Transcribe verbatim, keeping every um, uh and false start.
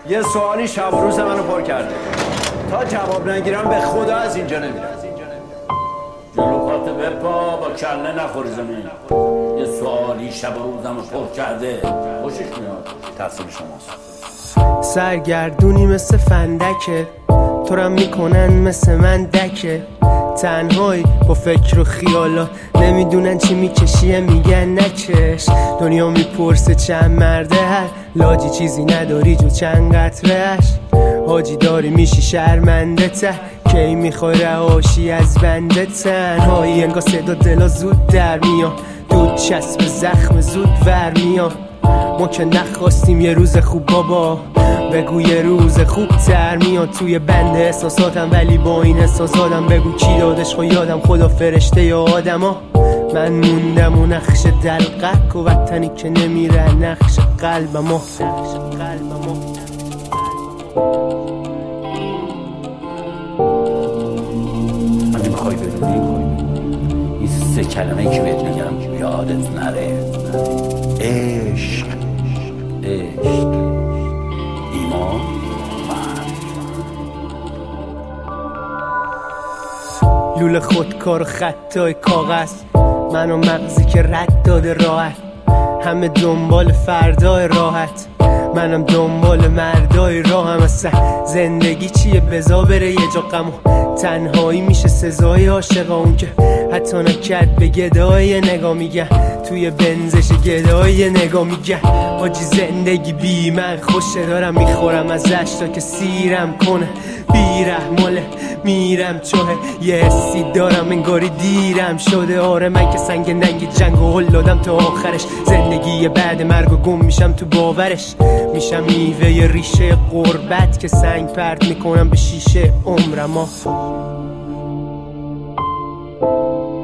یه سوالی شب و روز منو پر کرده. تا جواب نگیرم به خدا از اینجا نمیرم. جلوکات بپا با کله نخوری زمین. یه سوالی شب و روزمو پر کرده. خوشش میاد. تقصیر شماست. سرگردونی مثل فندکه، تو رم میکنن مثل من دکه. تنهایی با فکر و خیالا، نمیدونن چی میکشیه میگن نکش. دنیا میپرسه چند مرده هر لاجی، چیزی نداری جو چند قطرهش. حاجی داری میشی شرمنده ته، کی میخوای رهاشی از بنده. تنهایی انگار صدا دلا زود در میان، دود چسب زخم زود ور میان. ما که نخواستیم یه روز خوب بابا، بگو یه روز خوب تر میاد. توی بند احساساتم ولی با این احساساتم، بگو کی دادش خو یادم، خدا فرشته یا آدم ها. من موندم و نقش دلقک و وطنی که نمیره نقش قلب ما. اگه بخوای بدونی این سه کلمه که بهت میگم یادت نره: عشق، عشق، ایمان، لوله خودکار و خطای کاغذ، من و مغزی که رد داده راحت. همه دنبال فردای راحت، منم دنبال مردای راهم. اصلا زندگی چیه بزا بره یه جا غم و تنهایی میشه سزای عاشقا. اون که حتی نکرد به گدای نگاه میگه، توی بنزش گدای نگاه میگه. حاجی زندگی بی من خوشه، دارم میخورم ازش تا که سیرم کنه. بیرحماله میرم چوه، یه حسی دارم انگاری دیرم شده. آره من که سنگ ننگ جنگ و هل دادم تا آخرش. زندگی بعد مرگ و گم میشم تو باورش. میشم میوه ی ریشه غربت که سنگ پرت میکنم به شیشه عمرم.